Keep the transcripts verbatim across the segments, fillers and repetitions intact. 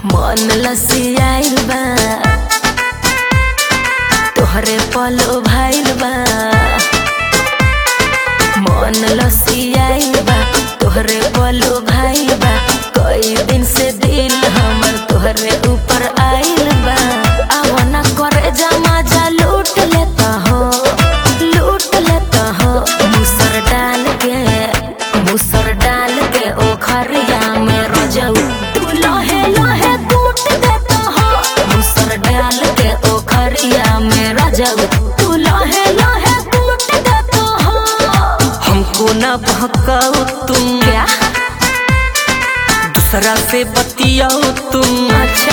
मन लसियाइल बा तोहरे पलो भाइल बा मन लसियाइल बा तोहरे पलो भाइल बा कई दिन से दिल हमर तोहरे ऊपर आइल बा आवना करे जमा जा लूट लेता हो लूट लेता हो मुसर डाल के मुसर डाल के ओ खरिया में रजऊ तू लहे लहे कूट देता हो मुसर डाल के ओ खरिया में रजऊ तू लहे लहे कूट देता हो। हमको ना बहकाओ तुम क्या दूसरा से बतियाओ तुम। अच्छा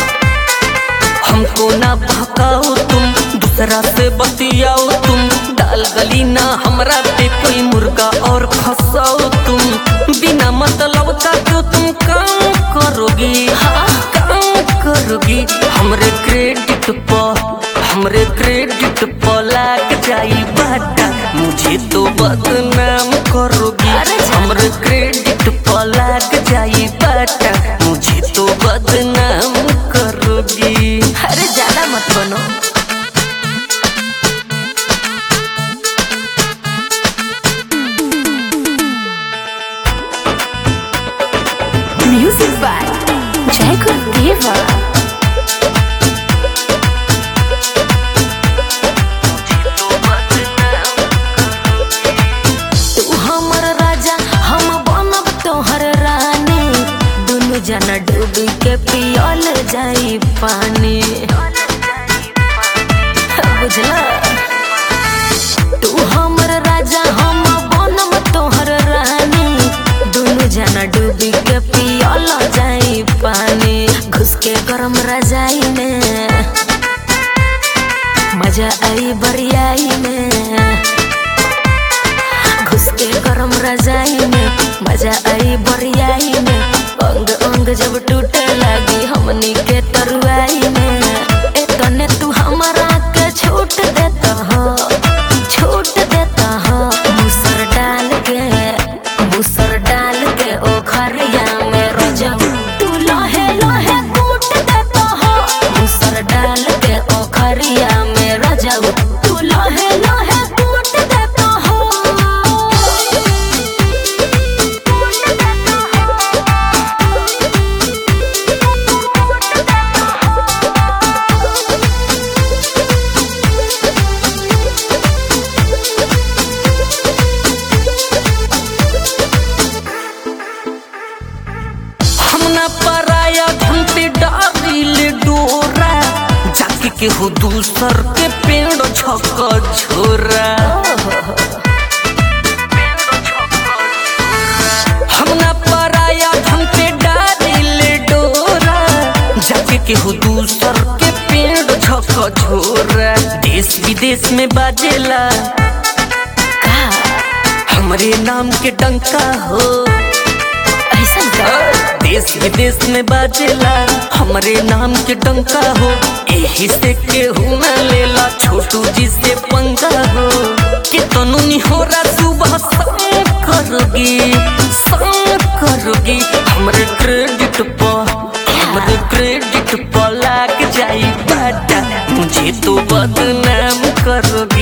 हमको ना बहकाओ तुम दूसरा से बतियाओ तुम। डाल गली ना हमरा पे कोई मुर्गा और फंसाओ तुम। बिना मतलब का क्यों तुम काम करोगी हाँ काम करोगी। हमरे क्रेडिट पर हमरे क्रेडिट पर लाग जाई बाटा मुझे तो बदनाम करोगी। अरे जा। हमरे क्रेडिट पर लाग जाई बाटा मुझे तो बदनाम करोगी। अरे ज्यादा मत बनो। म्यूजिक बाय जय गुरुदेवा। तू हमर राजा हम बनब तोहर रानी दुनु जना डूबी के पियल जाई पानी बुझला। तू हमर राजा हम बनब तोहर रानी दुनु जना डूबी के पियल जाई पानी। घुस के गरम रजाई में मजा आई बरियाई में घुस के गरम रजाई में मजा आई बरियाई में। अंग अंग जब टूटे लगी हमनी के तरुआई में एतने तू हमारा के छूट देता हो छूट देता हो। मुसर डाल के मुसर डाल के ओ खरिया में रजऊ तू लहे लहे कूट देता हो। मुसर डाल के ओ खरिया में रजऊ तू लहे लहे कूट देता हो। हम ना पराया घंटे डारिल डोरा जाके के हो दूसर के पेड़ छक झोरा। हम ना पराया घंटे डारिल डोरा जाके के हो दूसर के पेड़ छक झोरा। देश विदेश में बाजेला हमरे नाम के डंका हो ऐसा का देश विदेश में बाजेला हमरे नाम के डंका हो। एही से केहू न लेला छोटू जी से पंगा हो। के तनु निहोरा सुबह शाम करोगी शाम करोगी। हमरे क्रेडिट पर हमरे क्रेडिट पर लाग जाई बाटा मुझे तो बदनाम करोगी।